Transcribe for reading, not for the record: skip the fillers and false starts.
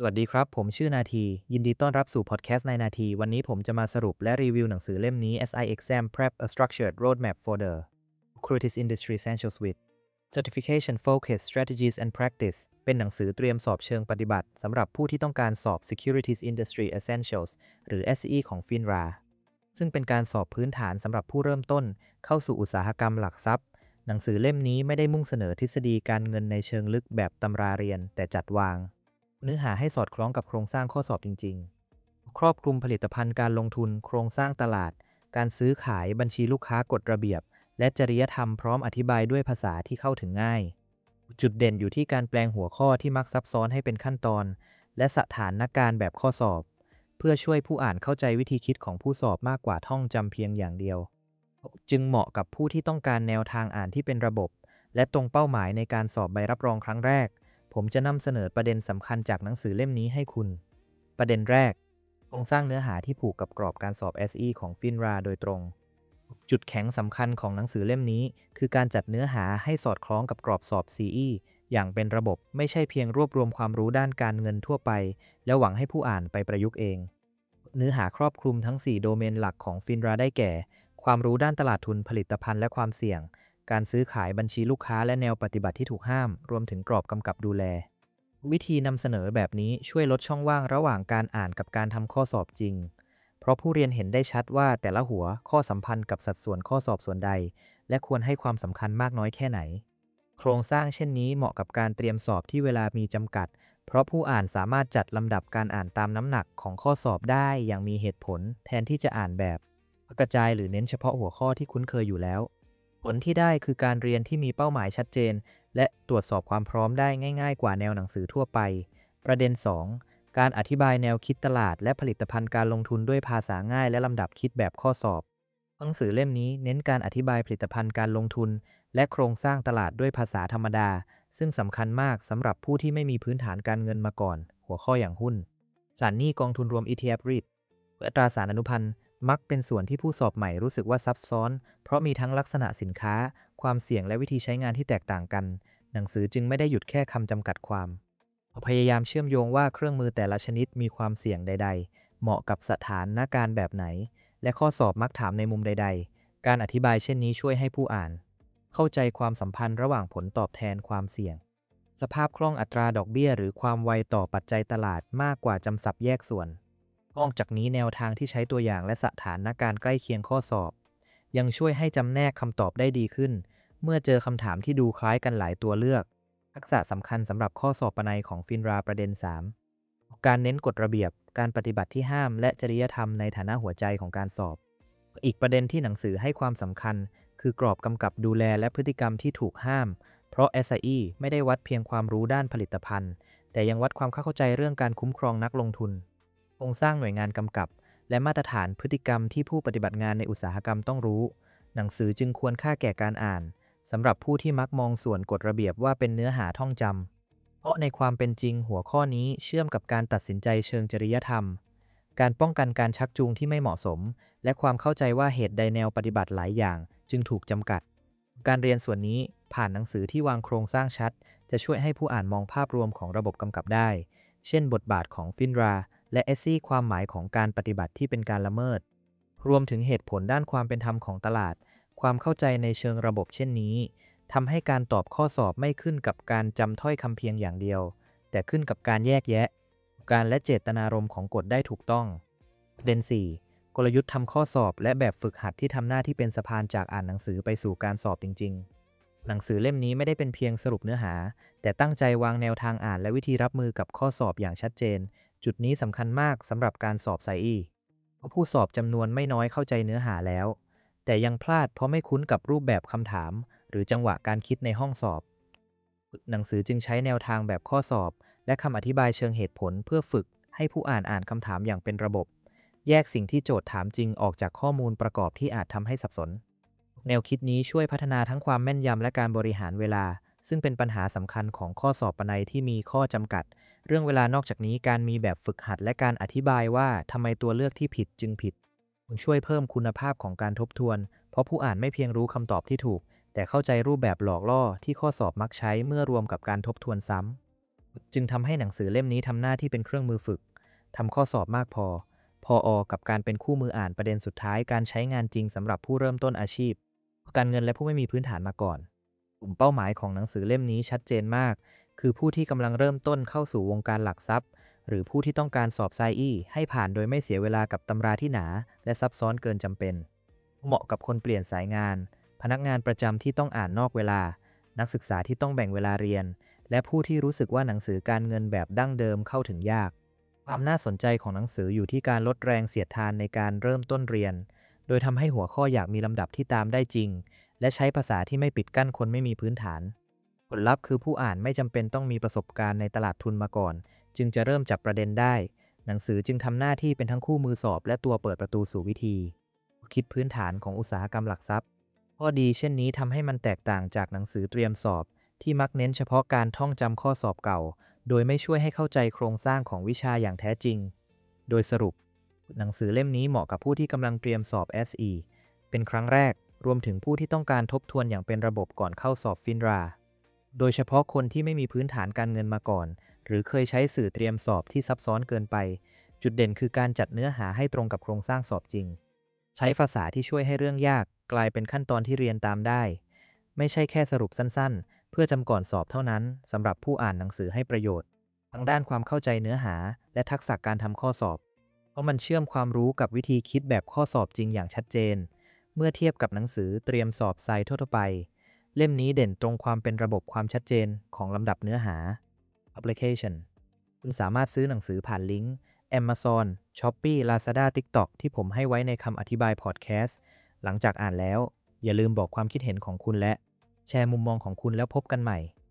สวัสดีครับผมชื่อนาทียินดีต้อนรับสู่พอดแคสต์ในนาทีวันนี้ผมจะมาสรุปและรีวิวหนังสือเล่มนี้ SI Exam Prep A Structured Roadmap for the Securities Industry Essentials with Certification Focus Strategies and Practice เป็นหนังสือเตรียมสอบเชิงปฏิบัติสำหรับผู้ที่ต้องการสอบ Securities Industry Essentials หรือ SE ของ FINRA ซึ่งเป็นการสอบพื้นฐานสำหรับผู้เริ่มต้นเข้าสู่อุตสาหกรรมหลักทรัพย์หนังสือเล่มนี้ไม่ได้มุ่งเสนอทฤษฎีการเงินในเชิงลึกแบบตำราเรียนแต่จัดวางเนื้อหาให้สอดคล้องกับโครงสร้างข้อสอบจริงๆครอบคลุมผลิตภัณฑ์การลงทุนโครงสร้างตลาดการซื้อขายบัญชีลูกค้ากฎระเบียบและจริยธรรมพร้อมอธิบายด้วยภาษาที่เข้าถึงง่ายจุดเด่นอยู่ที่การแปลงหัวข้อที่มักซับซ้อนให้เป็นขั้นตอนและสถานการณ์แบบข้อสอบเพื่อช่วยผู้อ่านเข้าใจวิธีคิดของผู้สอบมากกว่าท่องจำเพียงอย่างเดียวจึงเหมาะกับผู้ที่ต้องการแนวทางอ่านที่เป็นระบบและตรงเป้าหมายในการสอบใบรับรองครั้งแรกผมจะนำเสนอประเด็นสำคัญจากหนังสือเล่มนี้ให้คุณประเด็นแรกโครงสร้างเนื้อหาที่ผูกกับกรอบการสอบ SE ของ FINRA โดยตรงจุดแข็งสำคัญของหนังสือเล่มนี้คือการจัดเนื้อหาให้สอดคล้องกับกรอบสอบ CE อย่างเป็นระบบไม่ใช่เพียงรวบรวมความรู้ด้านการเงินทั่วไปแล้วหวังให้ผู้อ่านไปประยุกต์เองเนื้อหาครอบคลุมทั้ง4โดเมนหลักของ FINRA ได้แก่ความรู้ด้านตลาดทุนผลิตภัณฑ์และความเสี่ยงการซื้อขายบัญชีลูกค้าและแนวปฏิบัติที่ถูกห้ามรวมถึงกรอบกำกับดูแลวิธีนำเสนอแบบนี้ช่วยลดช่องว่างระหว่างการอ่านกับการทำข้อสอบจริงเพราะผู้เรียนเห็นได้ชัดว่าแต่ละหัวข้อสัมพันธ์กับสัดส่วนข้อสอบส่วนใดและควรให้ความสำคัญมากน้อยแค่ไหนโครงสร้างเช่นนี้เหมาะกับการเตรียมสอบที่เวลามีจำกัดเพราะผู้อ่านสามารถจัดลำดับการอ่านตามน้ำหนักของข้อสอบได้อย่างมีเหตุผลแทนที่จะอ่านแบบกระจายหรือเน้นเฉพาะหัวข้อที่คุ้นเคยอยู่แล้วผลที่ได้คือการเรียนที่มีเป้าหมายชัดเจนและตรวจสอบความพร้อมได้ง่ายๆกว่าแนวหนังสือทั่วไปประเด็น2การอธิบายแนวคิดตลาดและผลิตภัณฑ์การลงทุนด้วยภาษาง่ายและลำดับคิดแบบข้อสอบหนังสือเล่มนี้เน้นการอธิบายผลิตภัณฑ์การลงทุนและโครงสร้างตลาดด้วยภาษาธรรมดาซึ่งสำคัญมากสำหรับผู้ที่ไม่มีพื้นฐานการเงินมาก่อนหัวข้ออย่างหุ้นสารหนี้กองทุนรวม ETF REIT และตราสารอนุพันธ์มักเป็นส่วนที่ผู้สอบใหม่รู้สึกว่าซับซ้อนเพราะมีทั้งลักษณะสินค้าความเสี่ยงและวิธีใช้งานที่แตกต่างกันหนังสือจึงไม่ได้หยุดแค่คำจำกัดความพยายามเชื่อมโยงว่าเครื่องมือแต่ละชนิดมีความเสี่ยงใดๆเหมาะกับสถานการณ์แบบไหนและข้อสอบมักถามในมุมใดๆการอธิบายเช่นนี้ช่วยให้ผู้อ่านเข้าใจความสัมพันธ์ระหว่างผลตอบแทนความเสี่ยงสภาพคล่องอัตราดอกเบี้ยหรือความไวต่อปัจจัยตลาดมากกว่าจำสับแยกส่วนนอกจากนี้แนวทางที่ใช้ตัวอย่างและสถานการณ์ใกล้เคียงข้อสอบยังช่วยให้จำแนกคำตอบได้ดีขึ้นเมื่อเจอคำถามที่ดูคล้ายกันหลายตัวเลือกทักษะสำคัญสำหรับข้อสอบปนัยของฟินราประเด็น3การเน้นกฎระเบียบการปฏิบัติที่ห้ามและจริยธรรมในฐานะหัวใจของการสอบอีกประเด็นที่หนังสือให้ความสำคัญคือกรอบกำกับดูแลและพฤติกรรมที่ถูกห้ามเพราะ SIE ไม่ได้วัดเพียงความรู้ด้านผลิตภัณฑ์แต่ยังวัดความเข้าใจเรื่องการคุ้มครองนักลงทุนโครงสร้างหน่วยงานกำกับและมาตรฐานพฤติกรรมที่ผู้ปฏิบัติงานในอุตสาหกรรมต้องรู้หนังสือจึงควรค่าแก่การอ่านสำหรับผู้ที่มักมองส่วนกฎระเบียบว่าเป็นเนื้อหาท่องจำเพราะในความเป็นจริงหัวข้อนี้เชื่อมกับการตัดสินใจเชิงจริยธรรมการป้องกันการชักจูงที่ไม่เหมาะสมและความเข้าใจว่าเหตุใดแนวปฏิบัติหลายอย่างจึงถูกจำกัดการเรียนส่วนนี้ผ่านหนังสือที่วางโครงสร้างชัดจะช่วยให้ผู้อ่านมองภาพรวมของระบบกำกับได้เช่นบทบาทของฟินราและSEความหมายของการปฏิบัติที่เป็นการละเมิดรวมถึงเหตุผลด้านความเป็นธรรมของตลาดความเข้าใจในเชิงระบบเช่นนี้ทำให้การตอบข้อสอบไม่ขึ้นกับการจำถ้อยคำเพียงอย่างเดียวแต่ขึ้นกับการแยกแยะการและเจตนารมณ์ของกฎได้ถูกต้องประเด็น4กลยุทธ์ทำข้อสอบและแบบฝึกหัดที่ทำหน้าที่เป็นสะพานจากอ่านหนังสือไปสู่การสอบจริงๆหนังสือเล่มนี้ไม่ได้เป็นเพียงสรุปเนื้อหาแต่ตั้งใจวางแนวทางอ่านและวิธีรับมือกับข้อสอบอย่างชัดเจนจุดนี้สำคัญมากสำหรับการสอบไซอีเพราะผู้สอบจำนวนไม่น้อยเข้าใจเนื้อหาแล้วแต่ยังพลาดเพราะไม่คุ้นกับรูปแบบคำถามหรือจังหวะการคิดในห้องสอบหนังสือจึงใช้แนวทางแบบข้อสอบและคำอธิบายเชิงเหตุผลเพื่อฝึกให้ผู้อ่านคำถามอย่างเป็นระบบแยกสิ่งที่โจทย์ถามจริงออกจากข้อมูลประกอบที่อาจทำให้สับสนแนวคิดนี้ช่วยพัฒนาทั้งความแม่นยำและการบริหารเวลาซึ่งเป็นปัญหาสำคัญของข้อสอบปนัยที่มีข้อจำกัดเรื่องเวลานอกจากนี้การมีแบบฝึกหัดและการอธิบายว่าทำไมตัวเลือกที่ผิดจึงผิดช่วยเพิ่มคุณภาพของการทบทวนเพราะผู้อ่านไม่เพียงรู้คำตอบที่ถูกแต่เข้าใจรูปแบบหลอกล่อที่ข้อสอบมักใช้เมื่อรวมกับการทบทวนซ้จึงทำให้หนังสือเล่มนี้ทำหน้าที่เป็นเครื่องมือฝึกทำข้อสอบมากพอกับการเป็นคู่มืออ่านประเด็นสุดท้ายการใช้งานจริงสำหรับผู้เริ่มต้นอาชีพการเงินและผู้ไม่มีพื้นฐานมาก่อนกลุ่มเป้าหมายของหนังสือเล่มนี้ชัดเจนมากคือผู้ที่กำลังเริ่มต้นเข้าสู่วงการหลักทรัพย์หรือผู้ที่ต้องการสอบไซอี้ให้ผ่านโดยไม่เสียเวลากับตำราที่หนาและซับซ้อนเกินจำเป็นเหมาะกับคนเปลี่ยนสายงานพนักงานประจำที่ต้องอ่านนอกเวลานักศึกษาที่ต้องแบ่งเวลาเรียนและผู้ที่รู้สึกว่าหนังสือการเงินแบบดั้งเดิมเข้าถึงยากความน่าสนใจของหนังสืออยู่ที่การลดแรงเสียดทานในการเริ่มต้นเรียนโดยทำให้หัวข้ออยากมีลำดับที่ตามได้จริงและใช้ภาษาที่ไม่ปิดกั้นคนไม่มีพื้นฐานผลลัพธ์คือผู้อ่านไม่จำเป็นต้องมีประสบการณ์ในตลาดทุนมาก่อนจึงจะเริ่มจับประเด็นได้หนังสือจึงทำหน้าที่เป็นทั้งคู่มือสอบและตัวเปิดประตูสู่วิธีคิดพื้นฐานของอุตสาหกรรมหลักทรัพย์ข้อดีเช่นนี้ทำให้มันแตกต่างจากหนังสือเตรียมสอบที่มักเน้นเฉพาะการท่องจำข้อสอบเก่าโดยไม่ช่วยให้เข้าใจโครงสร้างของวิชาอย่างแท้จริงโดยสรุปหนังสือเล่มนี้เหมาะกับผู้ที่กำลังเตรียมสอบ SE เป็นครั้งแรกรวมถึงผู้ที่ต้องการทบทวนอย่างเป็นระบบก่อนเข้าสอบฟินราโดยเฉพาะคนที่ไม่มีพื้นฐานการเงินมาก่อนหรือเคยใช้สื่อเตรียมสอบที่ซับซ้อนเกินไปจุดเด่นคือการจัดเนื้อหาให้ตรงกับโครงสร้างสอบจริงใช้ภาษาที่ช่วยให้เรื่องยากกลายเป็นขั้นตอนที่เรียนตามได้ไม่ใช่แค่สรุปสั้นๆเพื่อจำก่อนสอบเท่านั้นสำหรับผู้อ่านหนังสือให้ประโยชน์ทั้งด้านความเข้าใจเนื้อหาและทักษะการทำข้อสอบเพราะมันเชื่อมความรู้กับวิธีคิดแบบข้อสอบจริงอย่างชัดเจนเมื่อเทียบกับหนังสือเตรียมสอบไซต์ทั่วไปเล่มนี้เด่นตรงความเป็นระบบความชัดเจนของลำดับเนื้อหา Application คุณสามารถซื้อหนังสือผ่านลิงก์ Amazon, Shopee, Lazada, TikTok ที่ผมให้ไว้ในคำอธิบายพอดแคสต์หลังจากอ่านแล้วอย่าลืมบอกความคิดเห็นของคุณและแชร์มุมมองของคุณแล้วพบกันใหม่